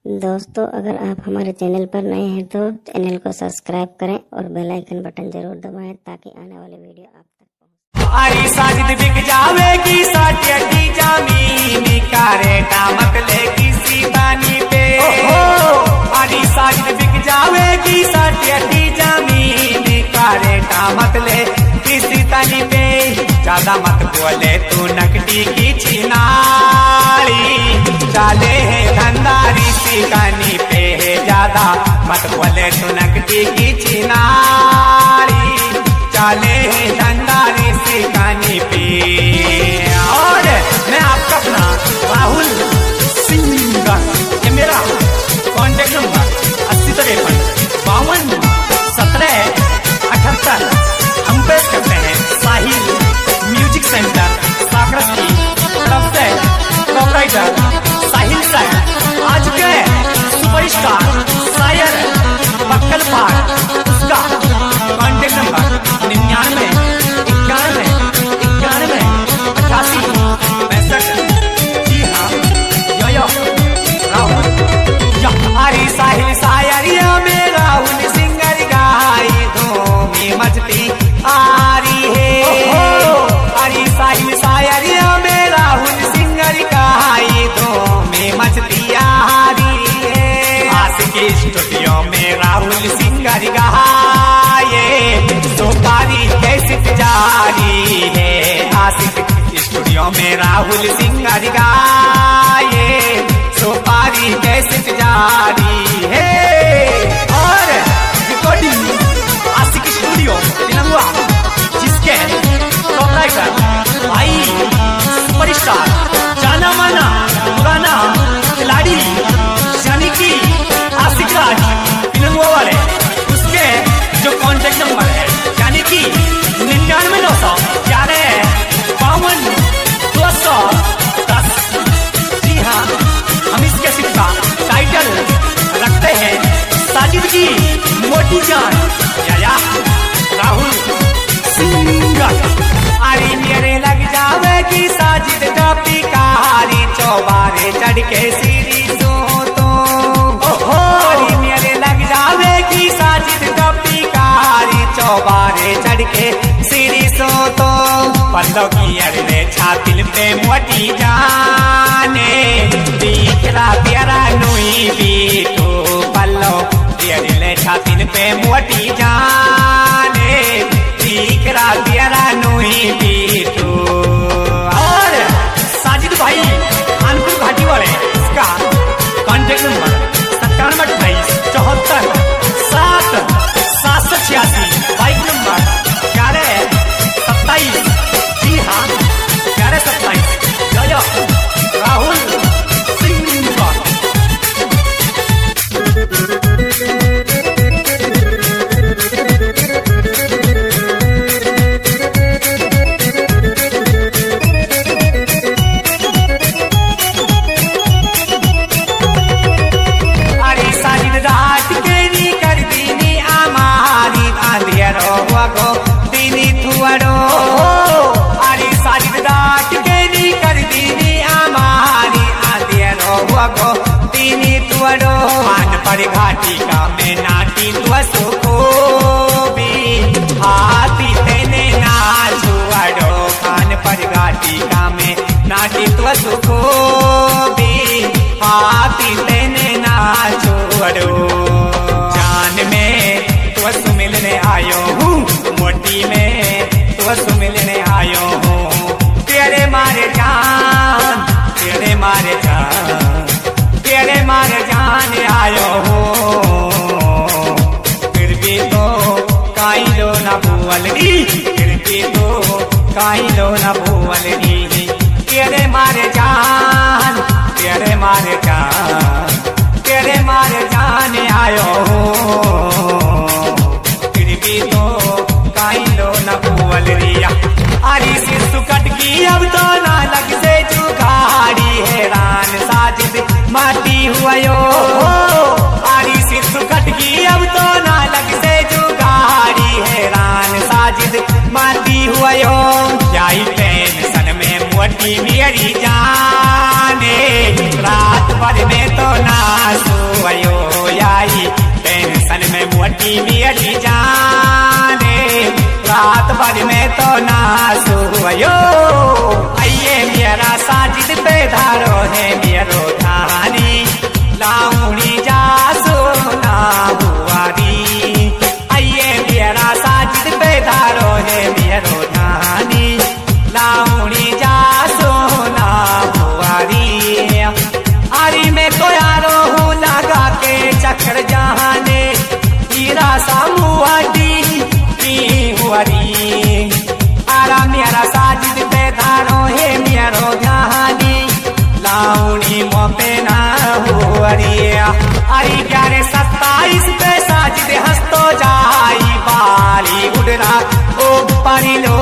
दोस्तों, अगर आप हमारे चैनल पर नए हैं तो चैनल को सब्सक्राइब करें और बेल आइकन बटन जरूर दबाएं ताकि आने वाले वीडियो आप तक पहुंचे। आरी साजिद बिक जावेगी साटी जमीन का रेटा मत ले किसी बानी पे। आरी साजिद बिक जावेगी साटी जमीन का रेटा मत ले किसी तानी पे। ज्यादा मत बोले तू नकदी की छिनाली, चाले है धंधारी सिकानी पे है। ज्यादा मत बोले तू नकदी की छिनाली, चाले है धंधारी सिकानी पे। और मैं आपका अपना राहुल सिंह, ये मेरा कॉन्टेक्ट नंबर 8053 52 17 78। हम पेश करते हैं साहिल म्यूजिक सेंटर साकरस की तरफ से प्रोपराइटर साहिल सर। आज के सुपरस्टार शायर बक्कल पार, उसका कॉन्टेक्ट नंबर 99 91 91 88 65। जी हाँ, यो राहुल आरी साहिल शायरिया में राहुल सिंगर गाई धूमी मचती आरी है। आरी साहिल शायरिया में राहुल सिंगर गाई धूमी मचती आरी है। आशिकी स्टूडियो में राहुल सिंगर गाए सुपारी कैसे जारी है। आशिक स्टूडियो में राहुल सिंगर गाए सुपारी कैसे जारी है। और रिकॉर्डिंग आशिक स्टूडियो तिलंगा, जिसके प्रोपराइटर भाई सुपरस्टार जाना माना पुराना खिलाड़ी यानी कि आशिक राज तिलंगा वाले, उसके जो कॉन्टेक्ट नंबर है यानी कि 99 900 11 52 210। जी हाँ, हम इसके सिक्का टाइटल रखते हैं साजिद की मोटी जान या राहुल सिंह। आरी मेरे लग जावेगी साजिद टॉपी कहारी चौबारे चढ़ के सीढ़ी सो तो। आरी मेरे लग जावेगी साजिद टॉपी कहारी चौबारे चढ़ के सीढ़ी सो तो। पल्लो की अरले छातिल पे मोटी जाने दिखरा प्यारा नुई भी तो। पल्लो की अरले छातिल पे मोटी जाने दिखरा प्यारा नुई भी तो। और साजिद भाई कानपुर घाटी वाले, इसका कॉन्टेक्ट नंबर 97 28 74 7 786। Bike number 11 27। जी हाँ, 11 27। यो राहुल सिंह। अरे साजिद रात के नी कर दीनी आमारी आंधियारो गो दीनी थुआरो। अरे साजिद रात के नी कर दीनी आमारी आंधियारो गो दीनी थुआरो। मान पर घाटी का में नाटी तुआ सुखो भी हाथी तेने नाचुआरो। खान पर घाटी का में नाटी तुआ सुखो भी हाथी तेने नाचुआरो। जान में तुआ सु मिलने आयो हूँ, मोटी में तुआ सु मिलने आयो हूँ। तेरे मारे जान, तेरे मारे जान, तेरे मारे जान आयो हूँ। फिर भी तो काई लो ना भूवलगी, फिर भी तो काई लो ना भूवलगी। तेरे मारे जान, तेरे मारे जान, तेरे मारे जान आयो हूँ। फिर भी तो काई लो ना भूवलरिया। आरी से सुकट की अब तो ना लग से जुगाड़ी हैरान साजिद माटी हुआ यो। आरी से सुकट की अब तो ना लग से जुगाड़ी हैरान साजिद माटी हुआ यो। क्या टेंशन में मोटी मेरी जाने रात भर में तो ना सो की मेरी जाने रात भर में तो ना सोयो आइए मेरा साजिद पे धारो है मेरो धानी लाऊनी जा सोना बुआरी आइए मेरा साजिद पे धारो है मेरो धानी लाऊनी जा सोना बुआरी आरी में तो यारो हूँ लगा के चक्कर जहाने हीरा सामुआडी हुआरी आरा मेरा साजिद पे धारो है मेरो जहानी लाउनी मोपे ना हुआरी आई 11-27 पे साजिद हंसतो जाई बाली उड़रा ओ पानी लो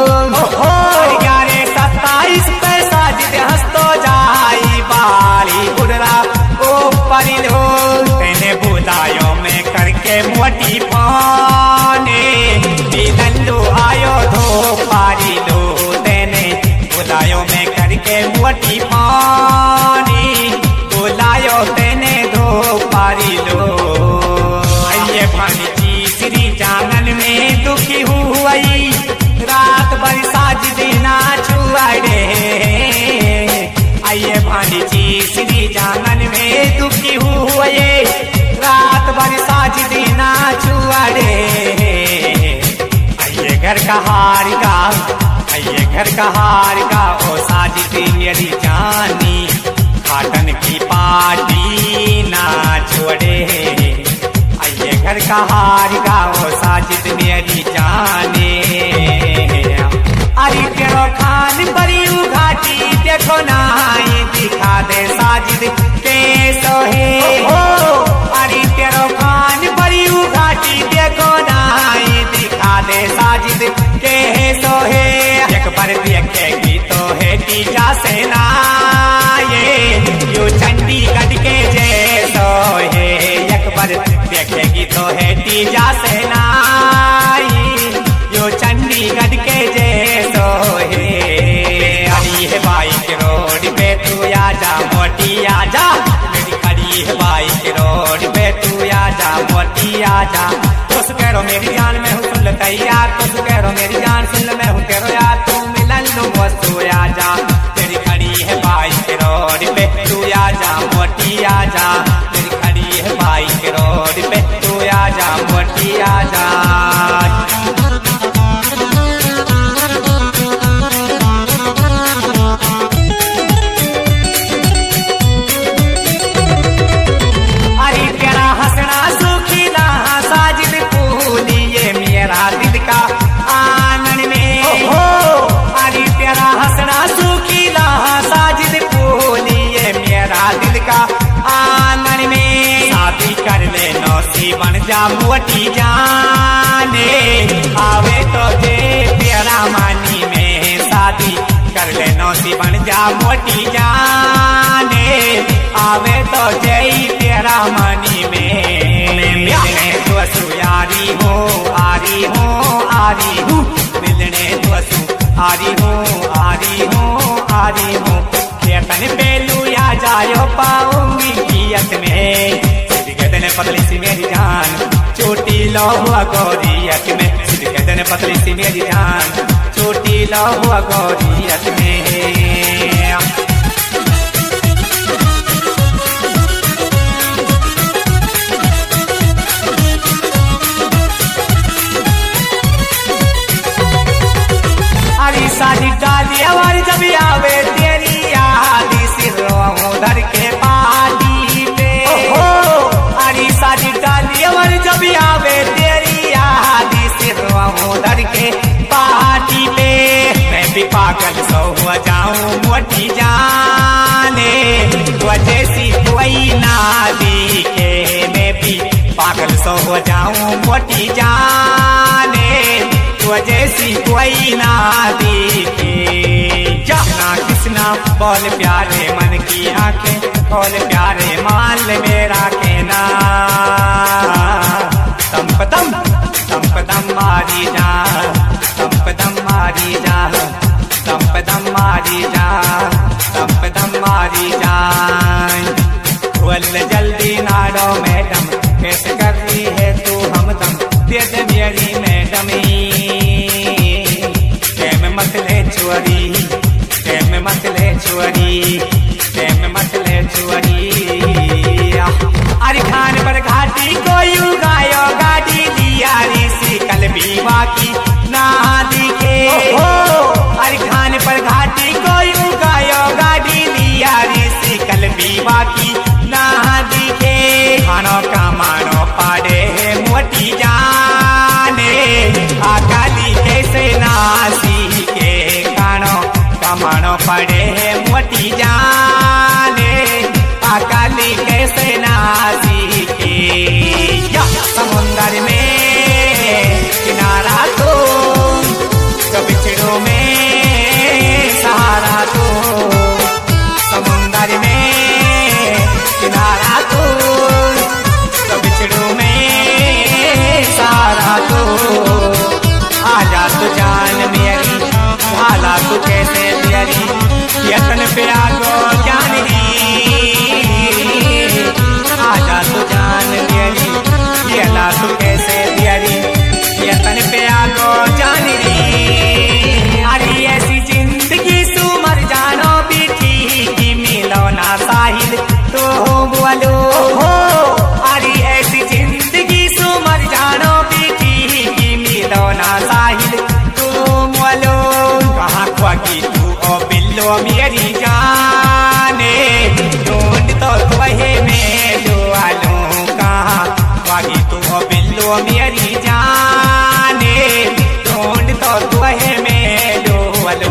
11-27 पे साजिद हंसतो जाई बाली उड़रा ओ पानी लो तेने बुलायो में करके मोटी पाने दिलंदू आयो धो पारी लो तेने बुलायो में करके मोटी पानी बुलायो तेने धो पारी लो आइए भानी श्री जानन में दुखी हुई रात भर साजिद ना छुआड़े आइए भानी श्री जानन में दुखी हुए रात भर साजिद ना छुआड़े आइए घर का हारिगा आइए घर का हारिगा ओ साजिद मेरी जानी खाटन की पार्टी ना छोड़े आइए घर का हारिगा ओ साजिद मेरी जाने अरे तेरो खान बड़ी घाटी देखो ना दिखा दे साजिद के सोहे अरे तेरो खान बड़ी घाटी देखो ना दिखा दे साजिद के सोहे एक बार देखेगी तो है तीजा सेना ये यो चंडीगढ़ के जैसो है एक बार देखेगी तो है तीजा सेना यो चंडीगढ़ के जैसो है खड़ी है बाइक रोड पे तू आजा मोटी आजा मेरी खड़ी है बाइक रोड पे तू आजा मोटी आजा तुस कह रो मेरी जान में हूँ सुन ले तैयार तुस कह रो मेरी जान सुन ले मैं हूँ तेरो यार तू मिलन लो बसो आजा मेरी खड़ी है बाइक रोड पे तू आजा मोटी आजा मेरी खड़ी है बाइक रोड पे तू आजा मोटी आजा आंगन में शादी कर ले नौसी बन जा मोटी जाने आवे तो जे प्यारा मानी में शादी कर ले नौसी बन जा मोटी जाने आवे तो जय प्यारा मानी में तो सुयारी हो आरी हो आरी हूँ मिलने तो आरी हो आरी हो आरी हो खेतन बेलू या जायो पाऊंगी कियत में सिद्धगदन पतली सी मेरी जान चोटी लो हुआ गौरियत में सिद्धगदन पतली सी मेरी जान चोटी लो हुआ गौरियत में अरे शादी डाली हमारी जब आवे तेरी याद सिरोधर के पार्टी पे अरे शादी डाली हमारी जब आवे तेरी याद सिरोधर के पार्टी पे मैं भी पागल सो हो जाऊं मोटी जाने वजह सी कोई ना दिखे मैं भी पागल सो हो जाऊं मोटी जाने वजह सी कोई ना दिखे जाना किसना बोल प्यारे मन की आंखें बोल प्यारे मान ले मेरा कहना संपदम संपदम मारी जा संपदम मारी जा संपदम मारी जा संपदम मारी जा खोल जल्दी नारो मैडम कैसे कर रही है तू हमदम दे दे मेरी मैडमी प्रेम मत ले चोरी प्रेम मत ले चोरी प्रेम मत ले चोरी अरे खान पर घाटी कोई गायो गाड़ी दिया ऋषि कल बीवा की ना दिखे अरे खान पर घाटी कोई गायो गाड़ी दिया ऋषि कल बीवा की ना दिखे खानो का मानो पाड़े मोटी जाने अकाली कैसे नासी के खानो का मानो पड़े मोटी जाने अकाली कैसे नासी के समुंदर में किनारा तो बिछड़ों में सहारा तो समुंदर में किनारा तो बिछड़ों में सहारा तो आजा तो जान मेरी भाला तू कैसे मेरी यतन पे आगो जान आजा तू जान मेरी येला तू कैसे मेरी यतन पे आगो जान अरे ऐसी जिंदगी सुमर जानो बेटी की मिलो ना साहिल तो बोलो अरे ऐसी जिंदगी सुमर जानो बेटी की मिलो ना साहिल तो बोलो कहाँ ख्वागी तू ओ बिल्लो मेरी जाने ढूंढ तो तुहे में जो आलू कहाँ ख्वागी तू ओ बिल्लो मेरी जाने ढूंढ तो तुहे में जो आलू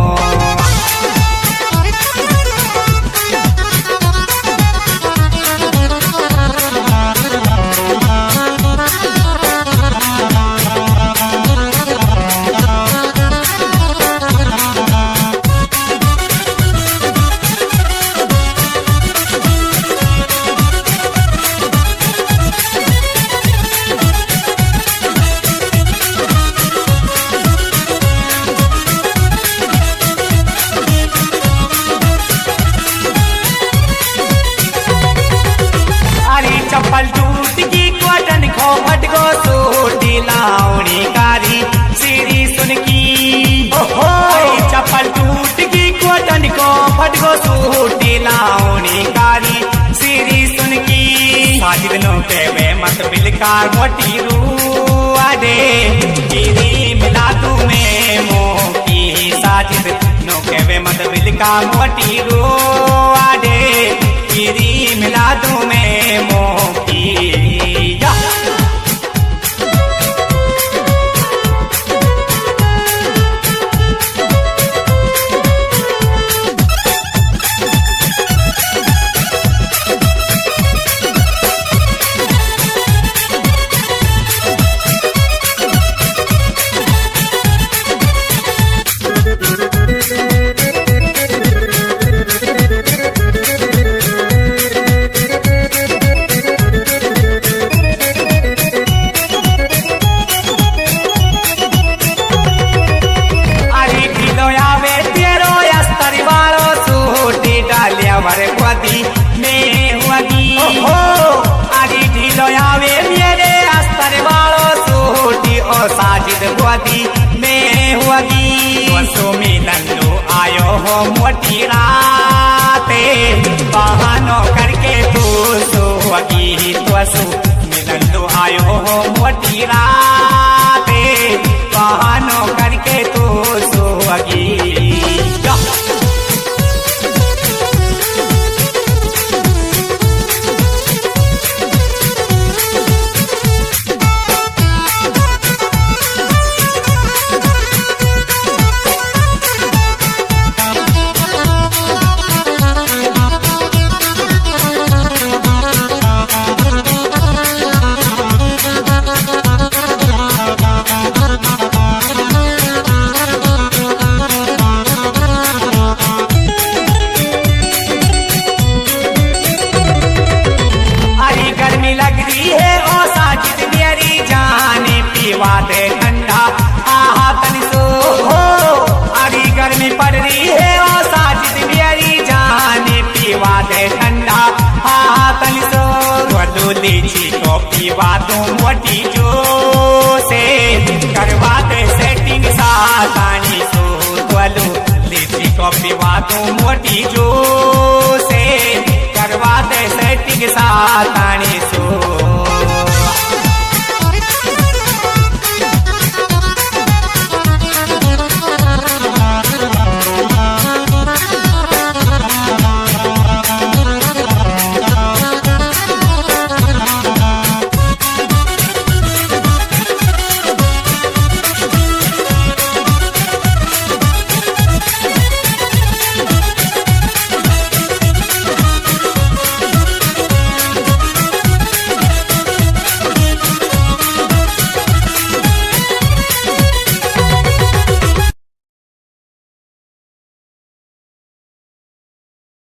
चप्पल टूट की कॉटन खो फटको सूटी लाउनी कारी सीरी सुन की चप्पल टूट की कॉटन को फटको सूटी लाउनी कारी सीरी सुन की साजिद नो पे वे मत बिलका मोटी रूआ दे गिरी मिला तू में मोह की साजिद नो के वे मत बिलका मोटी रूआ दे गिरी मिला तू में मोह की में हुआगी अरे ढीलो आवे मेरे अस्तर वालो सूटी ओ साजिद हुआगी में हुआगी वसो मिलन लो आयो हो मोटी राते बहानो करके तू सुहागी वसो मिलन लो आयो हो मोटी राते बहानो करके तू सुहागी कॉपी बातों मोटी जो से करवा दे सेटिंग सातानी सो बोलो लीची कॉपी बातों मोटी जो से करवा दे सेटिंग सातानी